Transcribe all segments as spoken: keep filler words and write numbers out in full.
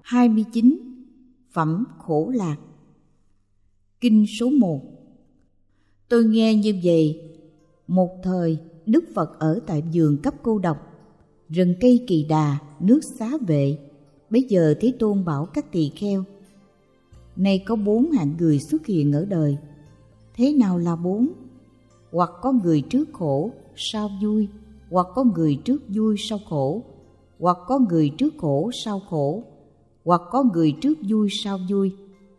hai mươi chín. Phẩm khổ lạc. Kinh số một. Tôi nghe như vậy, một thời Đức Phật ở tại vườn Cấp Cô Độc, rừng cây Kỳ Đà, nước Xá Vệ. Bấy giờ Thế Tôn bảo các tỳ kheo: nay có bốn hạng người xuất hiện ở đời. Thế nào là bốn? Hoặc có người trước khổ sau vui, hoặc có người trước vui sau khổ, hoặc có người trước khổ sau khổ, hoặc có người trước vui sau vui.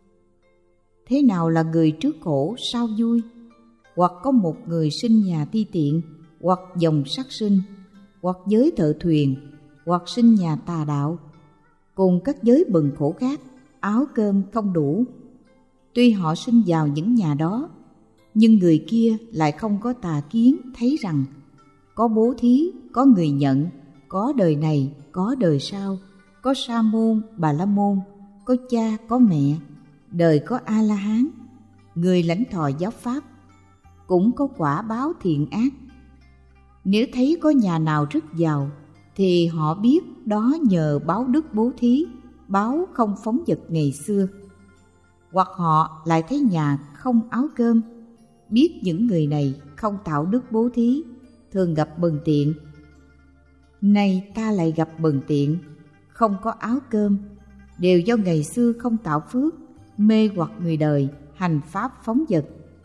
Thế nào là người trước khổ sau vui? Hoặc có một người sinh nhà ti tiện, hoặc dòng sát sinh, hoặc giới thợ thuyền, hoặc sinh nhà tà đạo, cùng các giới bần khổ khác, áo cơm không đủ. Tuy họ sinh vào những nhà đó, nhưng người kia lại không có tà kiến, thấy rằng có bố thí, có người nhận, có đời này, có đời sau, có sa môn, bà la môn, có cha, có mẹ, đời có a la hán, người lãnh thọ giáo pháp, cũng có quả báo thiện ác. Nếu thấy có nhà nào rất giàu, thì họ biết đó nhờ báo đức bố thí, báo không phóng dật ngày xưa. Hoặc họ lại thấy nhà không áo cơm, biết những người này không tạo đức bố thí, thường gặp bần tiện. Nay ta lại gặp bần tiện, không có áo cơm, đều do ngày xưa không tạo phước, mê hoặc người đời, hành pháp phóng dật.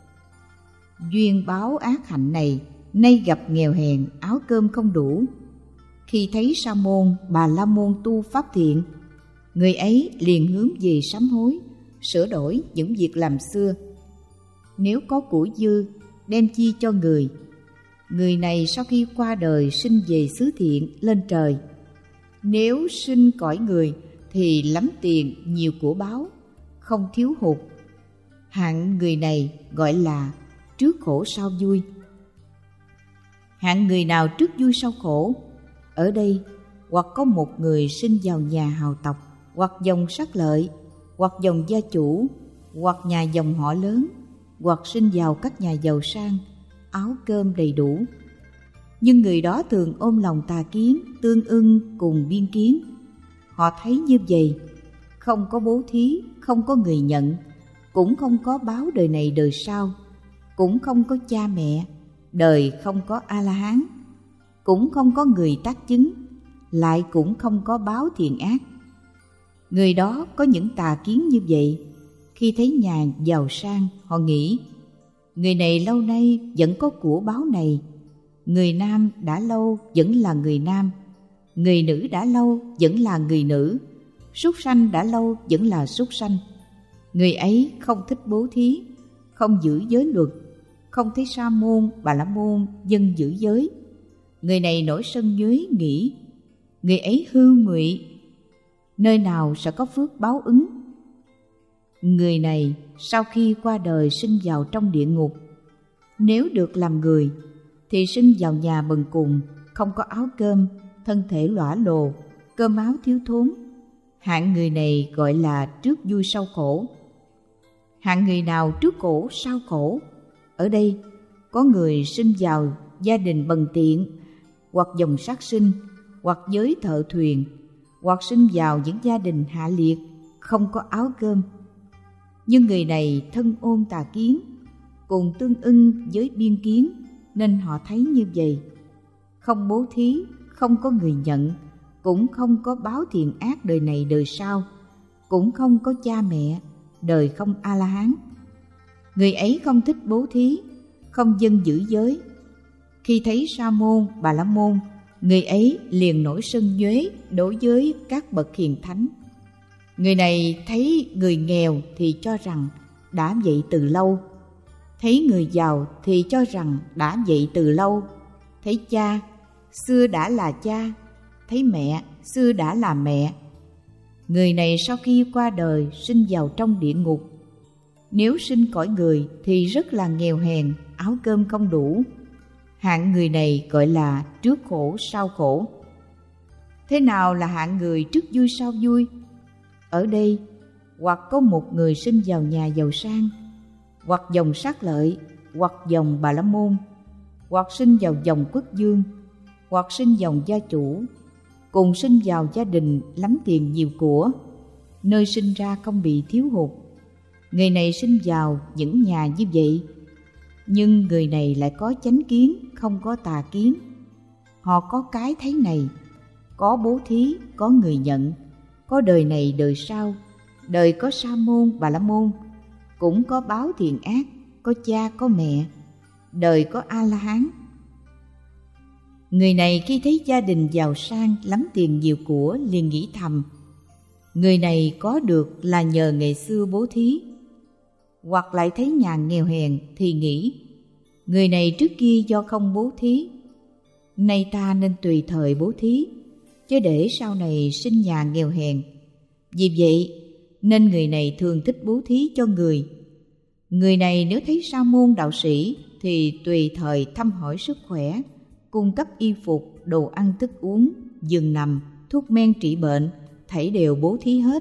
Duyên báo ác hạnh này, nay gặp nghèo hèn, áo cơm không đủ. Khi thấy sa môn, bà la môn tu pháp thiện, người ấy liền hướng về sám hối, sửa đổi những việc làm xưa. Nếu có của dư, đem chia cho người. Người này sau khi qua đời sinh về xứ thiện, lên trời. Nếu sinh cõi người thì lắm tiền, nhiều của báo, không thiếu hụt. Hạng người này gọi là trước khổ sau vui. Hạng người nào trước vui sau khổ? Ở đây, hoặc có một người sinh vào nhà hào tộc, hoặc dòng sắc lợi, hoặc dòng gia chủ, hoặc nhà dòng họ lớn, hoặc sinh vào các nhà giàu sang, áo cơm đầy đủ. Nhưng người đó thường ôm lòng tà kiến, tương ưng cùng biên kiến. Họ thấy như vậy, không có bố thí, không có người nhận, cũng không có báo đời này đời sau, cũng không có cha mẹ, đời không có A-la-hán, cũng không có người tác chứng, lại cũng không có báo thiện ác. Người đó có những tà kiến như vậy, khi thấy nhà giàu sang, họ nghĩ người này lâu nay vẫn có của báo này, người nam đã lâu vẫn là người nam, người nữ đã lâu vẫn là người nữ, súc sanh đã lâu vẫn là súc sanh. Người ấy không thích bố thí, không giữ giới luật, không thấy sa môn, bà la môn dân giữ giới. Người này nổi sân nhuế nghĩ, người ấy hư ngụy, nơi nào sẽ có phước báo ứng. Người này sau khi qua đời sinh vào trong địa ngục. Nếu được làm người thì sinh vào nhà bần cùng, không có áo cơm, thân thể lõa lồ, cơm áo thiếu thốn. Hạng người này gọi là trước vui sau khổ. Hạng người nào trước khổ sau khổ? Ở đây có người sinh vào gia đình bần tiện, hoặc dòng sát sinh, hoặc giới thợ thuyền, hoặc sinh vào những gia đình hạ liệt, không có áo cơm. Nhưng người này thân ôn tà kiến, cùng tương ưng với biên kiến, nên họ thấy như vậy. Không bố thí, không có người nhận, cũng không có báo thiện ác đời này đời sau, cũng không có cha mẹ, đời không A-la-hán. Người ấy không thích bố thí, không dân giữ giới. Khi thấy sa môn, bà la môn, người ấy liền nổi sân nhuế đối với các bậc hiền thánh. Người này thấy người nghèo thì cho rằng đã vậy từ lâu, thấy người giàu thì cho rằng đã vậy từ lâu, thấy cha, xưa đã là cha, thấy mẹ, xưa đã là mẹ. Người này sau khi qua đời sinh vào trong địa ngục. Nếu sinh cõi người thì rất là nghèo hèn, áo cơm không đủ. Hạng người này gọi là trước khổ sau khổ. Thế nào là hạng người trước vui sau vui? Ở đây, hoặc có một người sinh vào nhà giàu sang, hoặc dòng sát lợi, hoặc dòng bà la môn, hoặc sinh vào dòng quốc dương, hoặc sinh dòng gia chủ, cùng sinh vào gia đình lắm tiền nhiều của. nơi sinh ra không bị thiếu hụt. Người này sinh vào những nhà như vậy, nhưng người này lại có chánh kiến, không có tà kiến. Họ có cái thấy này, có bố thí, có người nhận, có đời này đời sau, đời có sa môn, bà la môn, cũng có báo thiện ác, có cha có mẹ, đời có a la hán. Người này khi thấy gia đình giàu sang, lắm tiền nhiều của, liền nghĩ thầm, người này có được là nhờ ngày xưa bố thí. Hoặc lại thấy nhà nghèo hèn thì nghĩ, người này trước kia do không bố thí, nay ta nên tùy thời bố thí, chứ để sau này sinh nhà nghèo hèn. Vì vậy nên người này thường thích bố thí cho người. Người này nếu thấy sa môn đạo sĩ thì tùy thời thăm hỏi sức khỏe, cung cấp y phục, đồ ăn thức uống, giường nằm, thuốc men trị bệnh, thảy đều bố thí hết.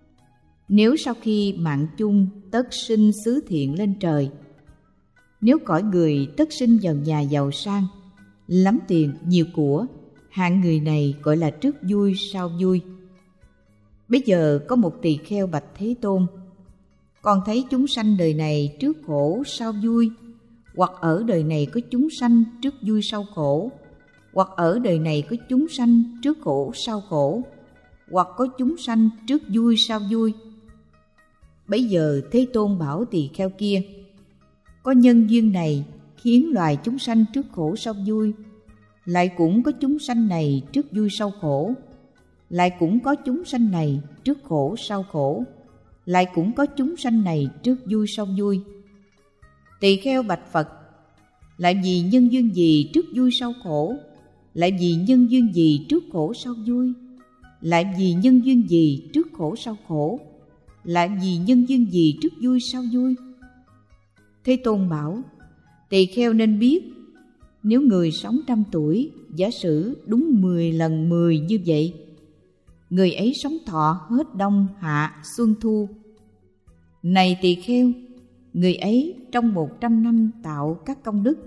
Nếu sau khi mạng chung tất sinh xứ thiện lên trời, nếu cõi người tất sinh vào nhà giàu sang, lắm tiền nhiều của, hạng người này gọi là trước vui sau vui. Bây giờ có một tỳ kheo bạch Thế Tôn, con thấy chúng sanh đời này trước khổ sau vui, hoặc ở đời này có chúng sanh trước vui sau khổ, hoặc ở đời này có chúng sanh trước khổ sau khổ, hoặc có chúng sanh trước vui sau vui. Bấy giờ Thế Tôn bảo tỳ kheo kia, có nhân duyên này khiến loài chúng sanh trước khổ sau vui, lại cũng có chúng sanh này trước vui sau khổ, lại cũng có chúng sanh này trước khổ sau khổ, lại cũng có chúng sanh này trước vui sau vui. Tỳ kheo bạch Phật, lại vì nhân duyên gì trước vui sau khổ, lại vì nhân duyên gì trước khổ sau vui, lại vì nhân duyên gì trước khổ sau khổ, lại vì nhân duyên gì trước vui sau vui? Thế Tôn bảo, tỳ kheo nên biết, nếu người sống trăm tuổi, giả sử đúng mười lần mười như vậy, người ấy sống thọ hết đông hạ xuân thu. Này tỳ kheo, người ấy trong một trăm năm tạo các công đức,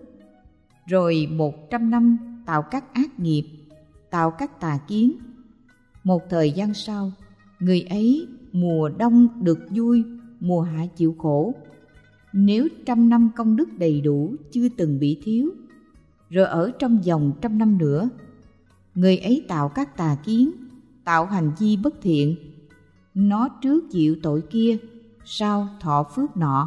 rồi một trăm năm tạo các ác nghiệp, tạo các tà kiến. Một thời gian sau, người ấy mùa đông được vui, mùa hạ chịu khổ. Nếu trăm năm công đức đầy đủ chưa từng bị thiếu, rồi ở trong vòng trăm năm nữa, người ấy tạo các tà kiến, tạo hành vi bất thiện, nó trước chịu tội kia, sau thọ phước nọ.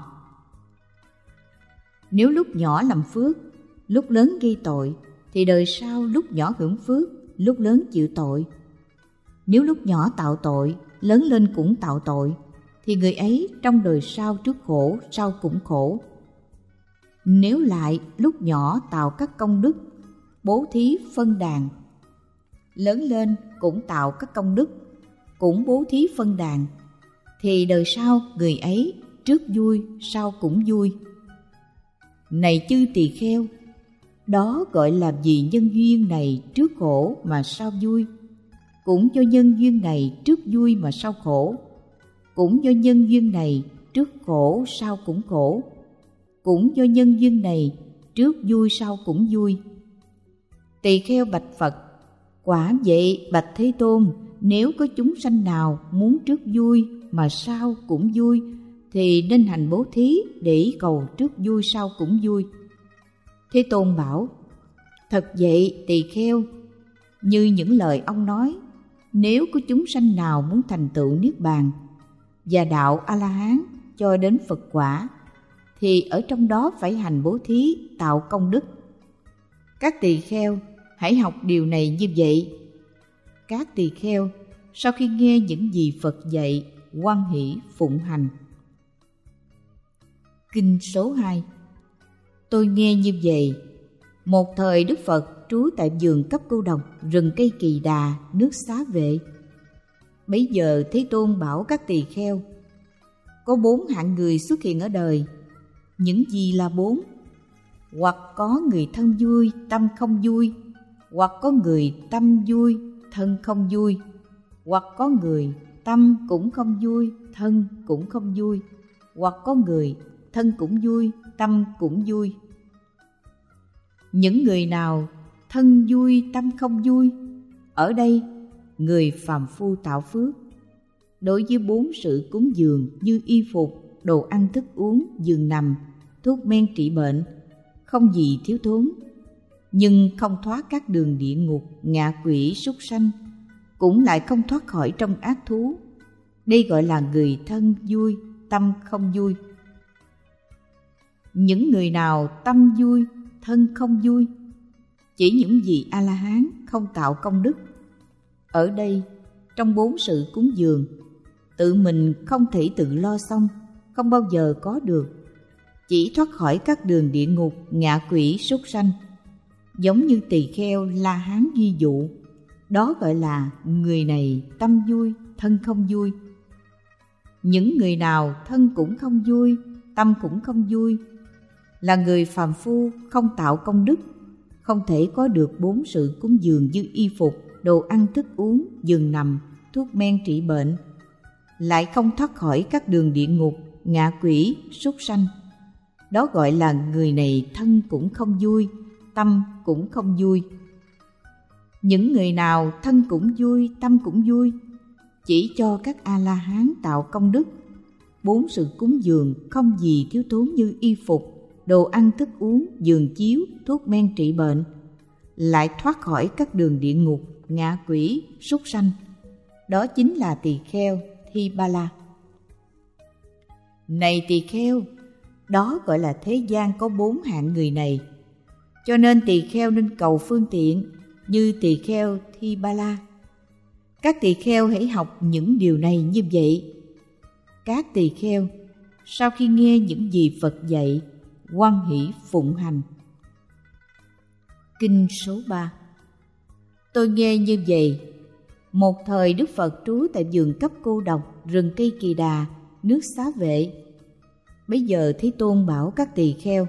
Nếu lúc nhỏ làm phước, lúc lớn gây tội, thì đời sau lúc nhỏ hưởng phước, lúc lớn chịu tội. Nếu lúc nhỏ tạo tội, lớn lên cũng tạo tội, thì người ấy trong đời sau trước khổ, sau cũng khổ. Nếu lại lúc nhỏ tạo các công đức, bố thí phân đàn, lớn lên cũng tạo các công đức, cũng bố thí phân đàn, thì đời sau người ấy trước vui, sau cũng vui. Này chư tỳ kheo, đó gọi là vì nhân duyên này trước khổ mà sau vui, cũng do nhân duyên này trước vui mà sau khổ, cũng do nhân duyên này trước khổ sau cũng khổ, cũng do nhân duyên này trước vui sau cũng vui. Tỳ kheo bạch Phật, quả vậy bạch Thế Tôn, nếu có chúng sanh nào muốn trước vui mà sau cũng vui, thì nên hành bố thí để cầu trước vui sau cũng vui. Thế Tôn bảo, thật vậy tỳ kheo, như những lời ông nói, nếu có chúng sanh nào muốn thành tựu niết bàn và đạo A-la-hán cho đến Phật quả, thì ở trong đó phải hành bố thí, tạo công đức. Các tỳ kheo hãy học điều này như vậy. Các tỳ kheo sau khi nghe những gì Phật dạy, hoan hỷ phụng hành. Kinh số hai. Tôi nghe như vậy, một thời Đức Phật trú tại vườn Cấp Cô Độc, rừng cây Kỳ Đà, nước Xá Vệ. Bấy giờ Thế Tôn bảo các tỳ kheo, có bốn hạng người xuất hiện ở đời. Những gì là bốn? Hoặc có người thân vui, tâm không vui, hoặc có người tâm vui, thân không vui, hoặc có người tâm cũng không vui, thân cũng không vui, hoặc có người thân cũng vui, tâm cũng vui. Những người nào thân vui, tâm không vui, ở đây người phàm phu tạo phước. đối với bốn sự cúng dường như y phục, đồ ăn thức uống, giường nằm, thuốc men trị bệnh, không gì thiếu thốn, nhưng không thoát các đường địa ngục, ngạ quỷ, súc sanh, cũng lại không thoát khỏi trong ác thú. Đây gọi là người thân vui, tâm không vui. Những người nào tâm vui, thân không vui, chỉ những vị A-la-hán không tạo công đức. Ở đây, trong bốn sự cúng dường, tự mình không thể tự lo xong, không bao giờ có được, chỉ thoát khỏi các đường địa ngục, ngạ quỷ, súc sanh. Giống như tỳ kheo La-hán ghi dụ, đó gọi là người này tâm vui, thân không vui. Những người nào thân cũng không vui, tâm cũng không vui, là người phàm phu không tạo công đức, không thể có được bốn sự cúng dường như y phục, đồ ăn thức uống, giường nằm, thuốc men trị bệnh, lại không thoát khỏi các đường địa ngục, ngạ quỷ, súc sanh. Đó gọi là người này thân cũng không vui, tâm cũng không vui. Những người nào thân cũng vui, tâm cũng vui, chỉ cho các A-la-hán tạo công đức. Bốn sự cúng dường không gì thiếu thốn như y phục, đồ ăn thức uống, giường chiếu, thuốc men trị bệnh, lại thoát khỏi các đường địa ngục, ngạ quỷ, súc sanh. Đó chính là tỳ kheo Thi-ba-la. Này tỳ kheo, đó gọi là thế gian có bốn hạng người này. Cho nên tỳ kheo nên cầu phương tiện như tỳ kheo Thi-ba-la. Các tỳ kheo hãy học những điều này như vậy. Các tỳ kheo, sau khi nghe những gì Phật dạy, hoan hỷ phụng hành. Kinh số ba. Tôi nghe như vậy. Một thời Đức Phật trú tại vườn cấp cô độc, rừng cây Kỳ Đà, nước Xá Vệ. Bấy giờ Thế Tôn bảo các tỳ kheo: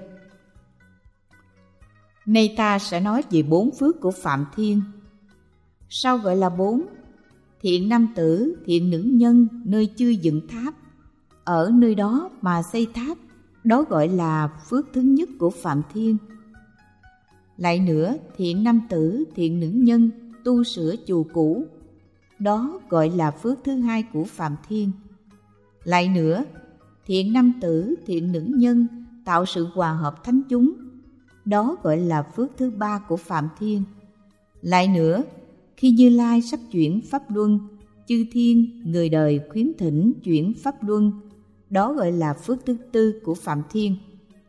nay ta sẽ nói về bốn phước của Phạm Thiên. Sao gọi là bốn? Thiện nam tử, thiện nữ nhân nơi chưa dựng tháp, ở nơi đó mà xây tháp, đó gọi là phước thứ nhất của Phạm Thiên. Lại nữa, thiện nam tử, thiện nữ nhân tu sửa chùa cũ, đó gọi là phước thứ hai của Phạm Thiên. Lại nữa, thiện nam tử, thiện nữ nhân tạo sự hòa hợp thánh chúng, đó gọi là phước thứ ba của Phạm Thiên. Lại nữa, khi Như Lai sắp chuyển pháp luân, chư thiên người đời khuyến thỉnh chuyển pháp luân, đó gọi là phước thứ tư của Phạm Thiên.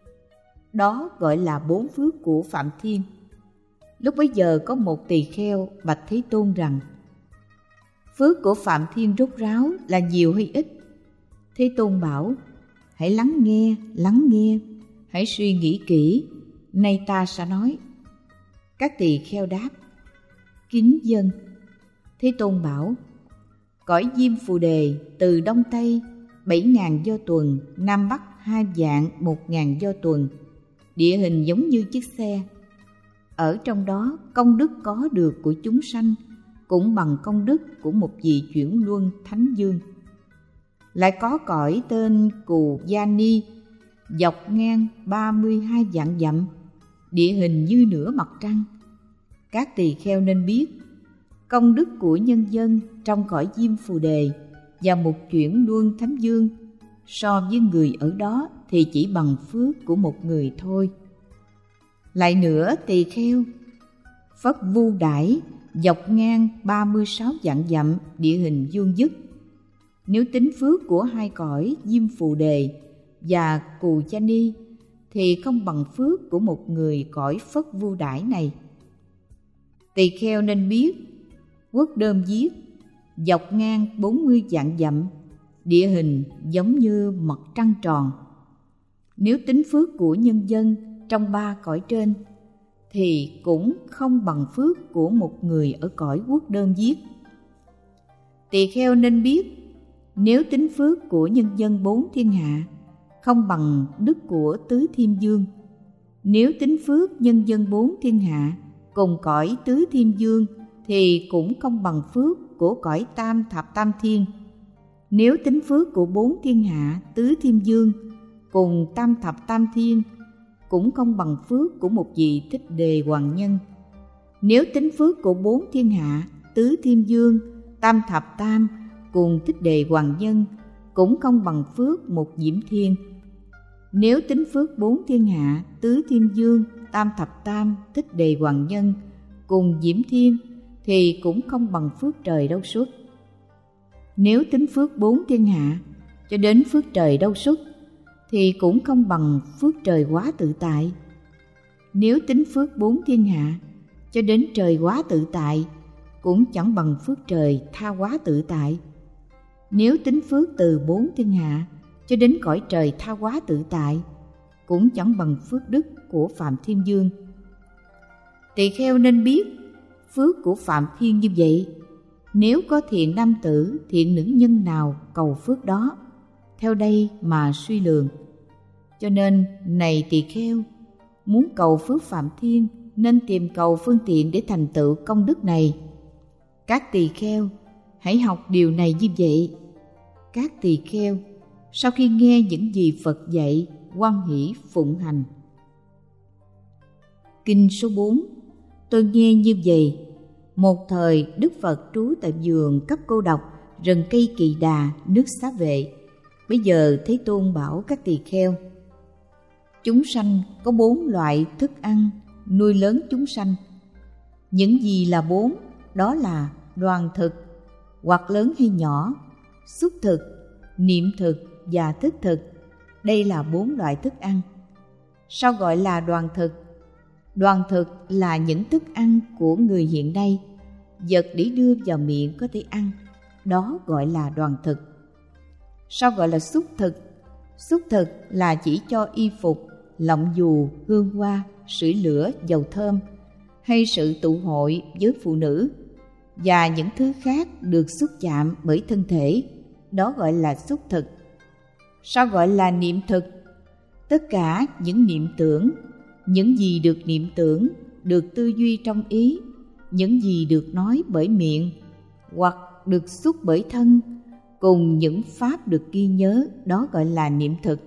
Đó gọi là bốn phước của Phạm Thiên. Lúc bấy giờ có một tỳ kheo bạch Thế Tôn rằng: phước của Phạm Thiên rốt ráo là nhiều hay ít? Thế Tôn bảo: hãy lắng nghe, lắng nghe, hãy suy nghĩ kỹ, nay ta sẽ nói. Các tỳ kheo đáp: kính dân. Thế Tôn bảo: cõi Diêm Phù Đề từ đông tây bảy ngàn do tuần, nam bắc hai vạn một ngàn do tuần, địa hình giống như chiếc xe. Ở trong đó công đức có được của chúng sanh cũng bằng công đức của một vị chuyển luân thánh dương. Lại có cõi tên Cù Gia Ni, dọc ngang ba mươi hai vạn dặm, địa hình như nửa mặt trăng. Các tỳ kheo nên biết, công đức của nhân dân trong cõi Diêm Phù Đề và một chuyển luân thánh dương so với người ở đó thì chỉ bằng phước của một người thôi. Lại nữa tỳ kheo, Phất Vu Đãi dọc ngang ba mươi sáu vạn dặm, địa hình vuông vức. Nếu tính phước của hai cõi Diêm Phù Đề và Cù Cha Ni thì không bằng phước của một người cõi Phất Vu Đãi này. Tỳ kheo nên biết, Quốc Đơm Viết dọc ngang bốn mươi vạn dặm, địa hình giống như mặt trăng tròn. Nếu tính phước của nhân dân trong ba cõi trên thì cũng không bằng phước của một người ở cõi Quốc Đơm Viết. Tỳ kheo nên biết, nếu tính phước của nhân dân bốn thiên hạ không bằng đức của Tứ Thiên Dương. Nếu tính phước nhân dân bốn thiên hạ cùng cõi Tứ Thiên Dương thì cũng không bằng phước của cõi Tam Thập Tam Thiên. Nếu tính phước của bốn thiên hạ Tứ Thiên Dương cùng Tam Thập Tam Thiên cũng không bằng phước của một vị Thích Đề Hoàng Nhân. Nếu tính phước của bốn thiên hạ Tứ Thiên Dương, Tam Thập Tam cùng Thích Đề Hoàng Nhân cũng không bằng phước một Diễm Thiên. Nếu tính phước bốn thiên hạ, tứ thiên dương, tam thập tam, Thích Đề Hoàng Nhân cùng Diễm Thiên thì cũng không bằng phước trời đâu xuất. Nếu tính phước bốn thiên hạ cho đến phước trời đâu xuất thì cũng không bằng phước trời Quá Tự Tại. Nếu tính phước bốn thiên hạ cho đến trời Quá Tự Tại cũng chẳng bằng phước trời Tha Quá Tự Tại. Nếu tính phước từ bốn thiên hạ cho đến cõi trời Tha Quá Tự Tại cũng chẳng bằng phước đức của Phạm Thiên Dương. Tỳ kheo nên biết phước của Phạm Thiên như vậy. Nếu có thiện nam tử, thiện nữ nhân nào cầu phước đó, theo đây mà suy lường. Cho nên, này tỳ kheo, muốn cầu phước Phạm Thiên nên tìm cầu phương tiện để thành tựu công đức này. Các tỳ kheo, hãy học điều này như vậy. Các tỳ kheo, sau khi nghe những gì Phật dạy, hoan hỷ phụng hành. Kinh số bốn. Tôi nghe như vậy. Một thời Đức Phật trú tại vườn Cấp Cô Độc, rừng cây Kỳ Đà, nước Xá Vệ. Bây giờ Thế Tôn bảo các tỳ kheo: chúng sanh có bốn loại thức ăn nuôi lớn chúng sanh. Những gì là bốn? Đó là đoàn thực, hoặc lớn hay nhỏ, xúc thực, niệm thực và thức thực. Đây là bốn loại thức ăn. Sao gọi là đoàn thực? Đoàn thực là những thức ăn của người hiện nay, vật để đưa vào miệng có thể ăn, đó gọi là đoàn thực. Sao gọi là xúc thực? Xúc thực là chỉ cho y phục, lọng dù, hương hoa, sưởi lửa, dầu thơm, hay sự tụ hội với phụ nữ và những thứ khác được xúc chạm bởi thân thể, đó gọi là xúc thực. Sao gọi là niệm thực? Tất cả những niệm tưởng, những gì được niệm tưởng, được tư duy trong ý, những gì được nói bởi miệng hoặc được xúc bởi thân, cùng những pháp được ghi nhớ, đó gọi là niệm thực.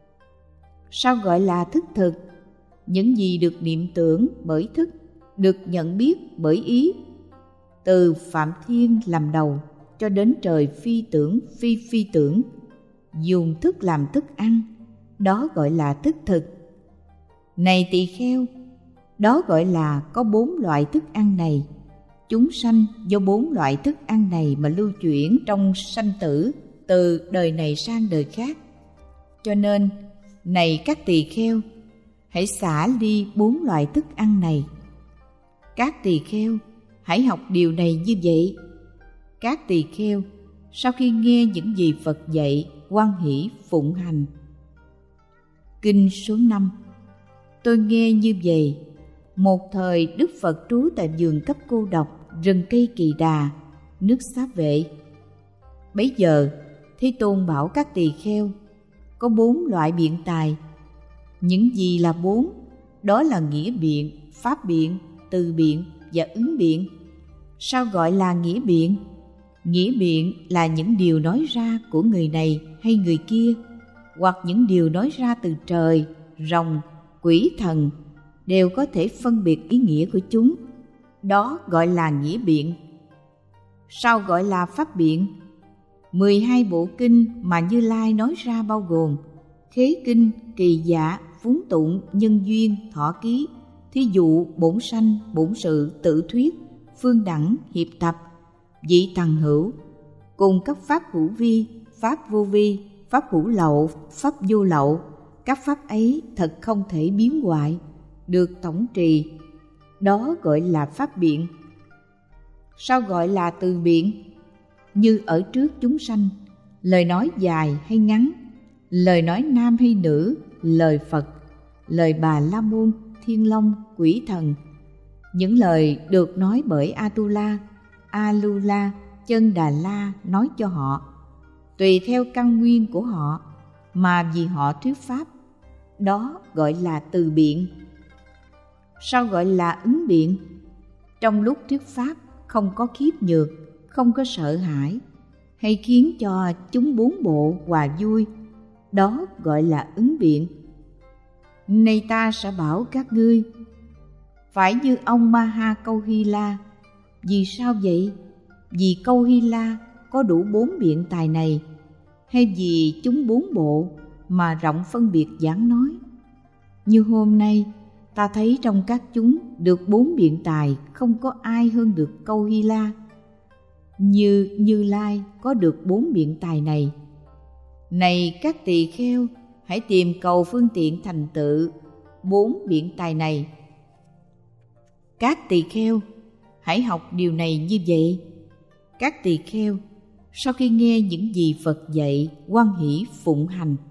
Sao gọi là thức thực? Những gì được niệm tưởng bởi thức, được nhận biết bởi ý, từ Phạm Thiên làm đầu cho đến trời phi tưởng phi phi tưởng, dùng thức làm thức ăn, đó gọi là thức thực. Này tỳ kheo, đó gọi là có bốn loại thức ăn này. Chúng sanh do bốn loại thức ăn này mà lưu chuyển trong sanh tử, từ đời này sang đời khác. Cho nên, này các tỳ kheo, hãy xả ly bốn loại thức ăn này. Các tỳ kheo, hãy học điều này như vậy. Các tỳ kheo, sau khi nghe những gì Phật dạy, hoan hỷ phụng hành. Kinh số năm. Tôi nghe như vậy. Một thời Đức Phật trú tại vườn Cấp Cô Độc, rừng cây Kỳ Đà, nước Xá Vệ. Bấy giờ Thế Tôn bảo các tỳ kheo: có bốn loại biện tài. Những gì là bốn? Đó là nghĩa biện, pháp biện, từ biện và ứng biện. Sao gọi là nghĩa biện? Nghĩa biện là những điều nói ra của người này hay người kia, hoặc những điều nói ra từ trời, rồng, quỷ thần, đều có thể phân biệt ý nghĩa của chúng. Đó gọi là nghĩa biện. Sao gọi là pháp biện? mười hai bộ kinh mà Như Lai nói ra bao gồm Khế Kinh, Kỳ Dạ, Phúng Tụng, Nhân Duyên, Thọ Ký, Thí Dụ, Bổn Sanh, Bổn Sự, Tự Thuyết, Phương Đẳng, Hiệp Tập, Vị Tằng Hữu, cùng các pháp hữu vi, pháp vô vi, pháp hữu lậu, pháp vô lậu. Các pháp ấy thật không thể biến hoại, được tổng trì, đó gọi là pháp biện. Sao gọi là từ biện? Như ở trước chúng sanh, lời nói dài hay ngắn, lời nói nam hay nữ, lời Phật, lời Bà La Môn, Thiên Long, quỷ thần, những lời được nói bởi Atula, Alula, Chân Đà La nói cho họ, tùy theo căn nguyên của họ mà vì họ thuyết pháp, đó gọi là từ biện. Sao gọi là ứng biện? Trong lúc thuyết pháp không có khiếp nhược, không có sợ hãi, hay khiến cho chúng bốn bộ hòa vui, đó gọi là ứng biện. Nay ta sẽ bảo các ngươi, phải như ông Maha Câu Hy La. Vì sao vậy? Vì Câu Hy La có đủ bốn biện tài này, hay vì chúng bốn bộ mà rộng phân biệt giảng nói? Như hôm nay, ta thấy trong các chúng được bốn biện tài không có ai hơn được câu Hy La. Như Như Lai có được bốn biện tài này. Này các tỳ kheo, hãy tìm cầu phương tiện thành tựu bốn biện tài này. Các tỳ kheo, hãy học điều này như vậy. Các tỳ kheo, sau khi nghe những gì Phật dạy, hoan hỷ phụng hành.